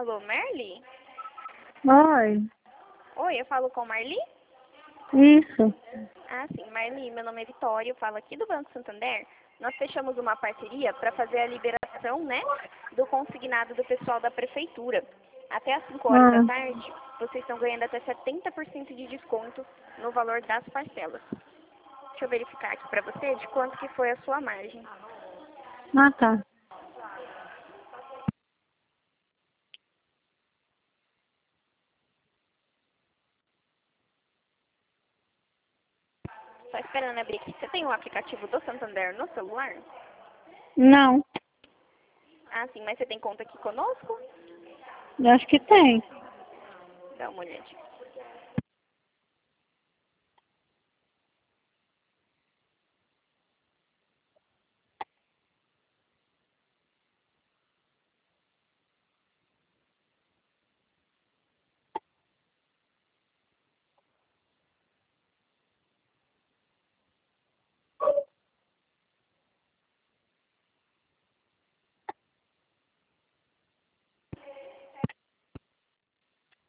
Alô, Marli? Oi. Oi, eu falo com Marli? Isso. Ah, sim, Marli, meu nome é Vitória, eu falo aqui do Banco Santander. Nós fechamos uma parceria para fazer a liberação, né, do consignado do pessoal da prefeitura. Até às 5 horas da tarde, vocês estão ganhando até 70% de desconto no valor das parcelas. Deixa eu verificar aqui para você de quanto que foi a sua margem. Ah, tá. Só esperando abrir aqui. Você tem o aplicativo do Santander no celular? Não. Ah, sim, mas você tem conta aqui conosco? Eu acho que tem. Dá uma olhadinha.